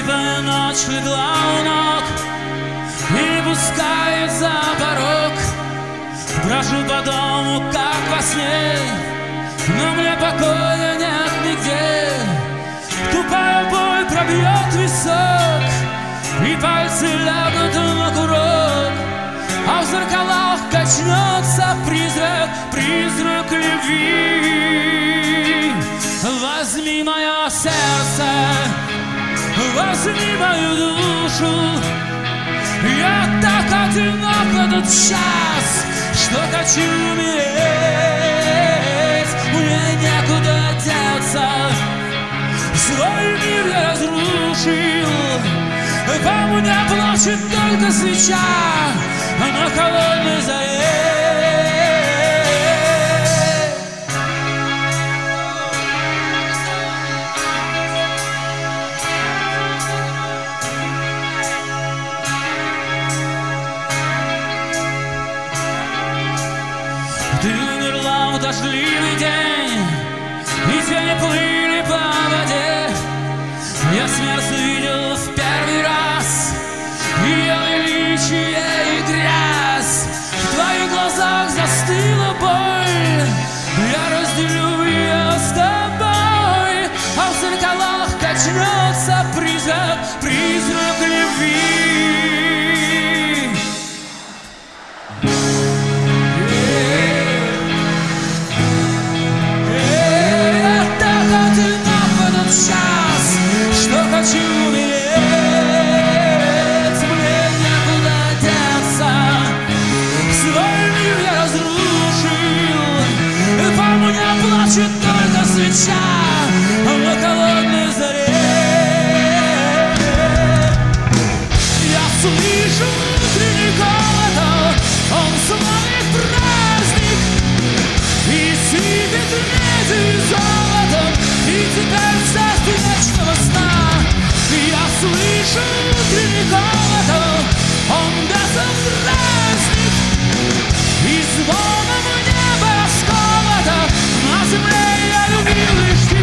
Мертвая ночь легла у ног и не пускает за порог. Брожу по дому, как во сне, но мне покоя нет нигде. Тупая боль пробьет висок, и пальцы лягут на курок, а в зеркалах качнется призрак любви. Возьми мое сердце, возьми мою душу. Я так одинок в этот час, что хочу умереть. Мне некуда деться, свой мир я разрушил. Во мне плачет только свеча на холодной заре. Ты умерла в дождливый день, и тени плыли по воде. Я смерть видел в первый раз, ее величие и грязь. В твоих глазах застыла боль, я разделю ее с тобой, а в зеркалах качнется призрак любви. Хочу умереть, мне некуда деться, свой мир я разрушил. По мне плачет только свеча на холодной заре. Я слышу внутренний голод, он славит праздник, и сыпет медью и золотом, и теперь в царстве вечного сна. Я слышу внутренний голод, он безобразник, и звоном неба расколото, на земле я любил лишь тебя.